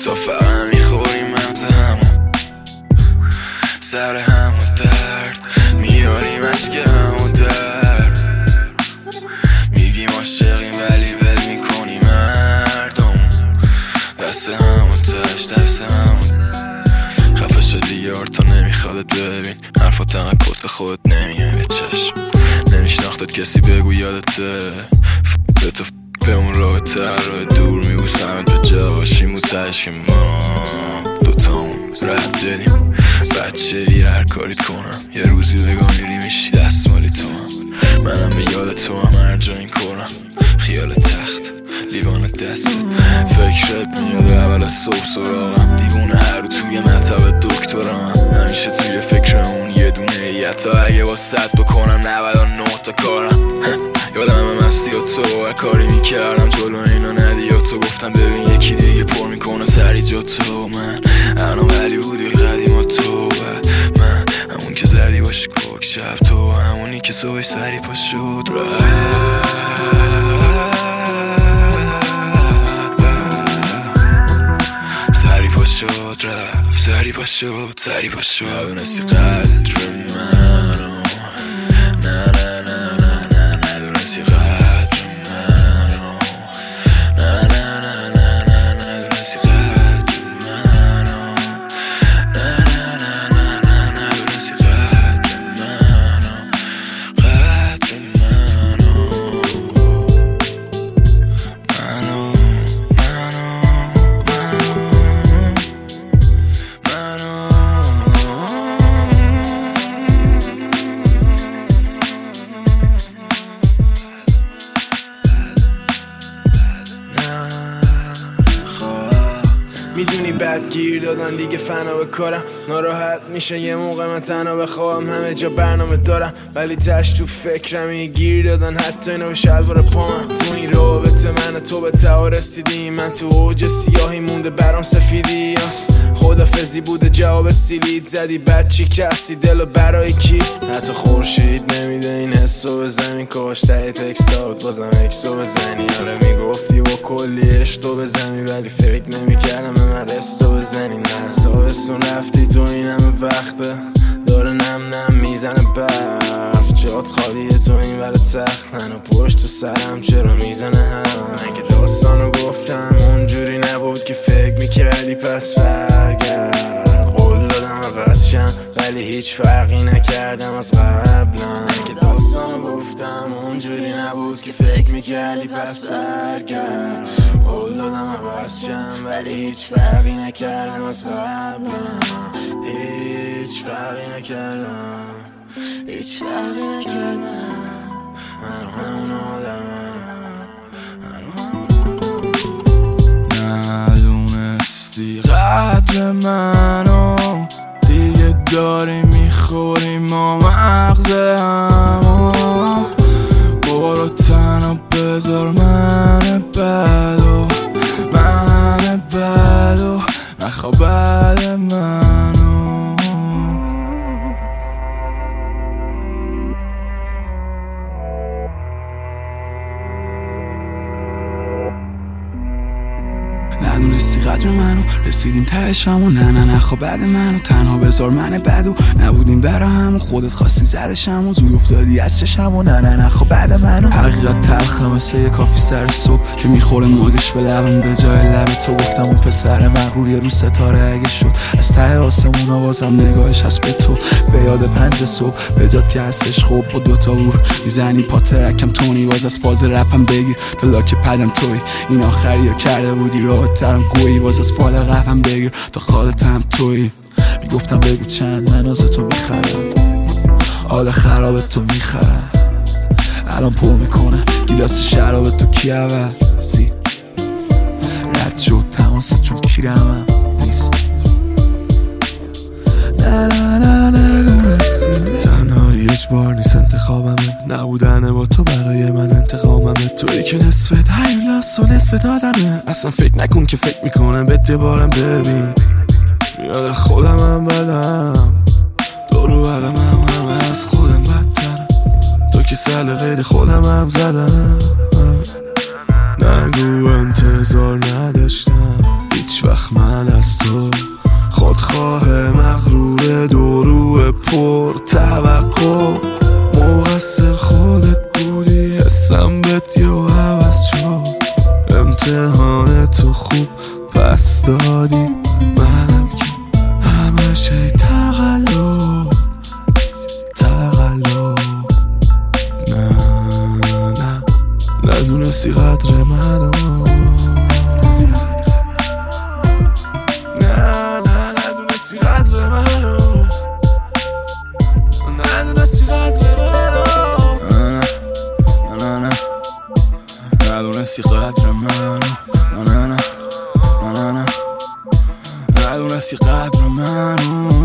روزا فقط میخوریم مغز همون، سر همون درد میاریم اشک همون درد. میگیم عاشقیم ولی ول میکنیم مردم، دست همون تش دست همون. خفه شدی یار تا نمیخوادت ببین، حرفا تنق کس خودت نمیه به چشم. نمیشناختت کسی بگو یادته، به تو به اون رابطه راه دور میبوسمت به جا باشیم و تش که ما دوتامون رد بدیم. بچه هر کاریت کنم یه روزی بگم میری میشی دست مالی تو هم، منم به یاد تو هم هر جا این کنم. خیال تخت لیوان دستت فکرت میاد اول از صبح سراغم، دیوونه هر رو توی مطب دکترم، همیشه توی فکر اون یه دونه ایتا. اگه با 100 بکنم 99 تا کارم. یادم همه مستی و تو هر کاری میکردم جلو اینا ندی و تو گفتم ببین یکی دیگه پر میکنه سری جا تو. من انا ولی بودی قدیم و تو من همون که زدی باش کوک شب، تو همونی که صبح سری پا شد سری پا شد رفت، سری پا شد سری پا شد. ندونستی قدر منو، نه نه نه نه نه ندونستی قدر منو، نه نه نه نه نه ندونستی قدر منو، نه نه نه نه نه ندونستی قدر منو، قدر منو، منو میدونی بد گیر دادن دیگه فنا به کارم، ناراحت میشه یه موقع من تنها بخوام، همه جا برنامه دارم ولی تش تو فکرم گیر دادن حتی اینا به شلوار پامم. تو این رابطه من و تو به ته رسیدیم، من تو اوج سیاهی مونده برام سفیدی. خدافزی بوده جواب سیلید زدی بد چی کسی دلو برای کی؟ حتی خورشید نمیده این حسو به زمین، کاش ته تکستات بازم اکسو بزنی. آره میگفتی با کلی اشتو بزنی ولی فکر نمیکردم به من رستو بزنی. نه سابستون رفتی تو این همه وقته داره نم نم میزنه برف، جات خالیه تو این ور تخت، منو پشت سرم چرا میزنه هم. من که داستانو گفتم اونجوری نبود که فکر میکردی پس برگرد. قول دادم عوض شم ولی هیچ فرقی نکردم از قبلا. من که داستانو گفتم اونجوری نبود که فکر میکردی پس برگرد. قول دادم عوض شم ولی هیچ فرقی نکردم از قبلا. هیچ فرقی نکردم، هیچ فرقی نکردم. من همون آدمم، ندونستی قدر منو، دیگه داری میخوری ما مغز همو. برو تنها بذار من بدو، من بدو نخواه بعد منو. ندونستی قدر منو، رسیدیم تهشم و نه نه نخوا بعد منو. تنها بذار من بدو، نبودیم برا همون خودت خواستی زدشم و زود افتادی از چشم و نه نه نخوا بعد منو. حقیقت تلخه مثل یه کافی سر صبح که میخوره موگش به لبم، به جای لب تو گفتم اون پسر مغرور یه رو ستاره اگه شد از ته آسمون آوازم نگاهش هست به تو. به یاد 5 صبح به جاد که هستش خوب با 2 تا ور میزنی پا ترکم تونی باز از فاز رپم بگیر تا لاک پدم توی. این آخری رو کرده بودی راه ترم گویی باز از فال قفم بگیر تا خالتم توی. میگفتم بگو چند من از تو میخرم، حال خراب تو میخرم. الان پر میکنه گیلاس شراب تو کی عوضی، رد شد تماست چون کیرمم نیست. نه نه نه ندونستی تنهایی اجبار نیست انتخابمه، نبودن با تو برای من انتقاممه. توی که نصفت هیولاس و نصفت آدمه، اصلا فکر نکن که فکر میکنم به دبارم. ببین یاد خودم هم بدم، دورو برم همه از خودم بدترم. تو که سل غیر خودم هم زدم، نگو انتظار نداشتم هیچ هیچ وقت من از تو خودخواه مغرور دورو پر توقع مقصر خودت بودی حسم بهت یه عوض شد امتحان تو خوب پس دادی منم که همش ای تقلب نه ندونستی قدر منو ندونستی قدر منو ندونستی قدر منو ندونستی قدر منو ندونستی قدر منو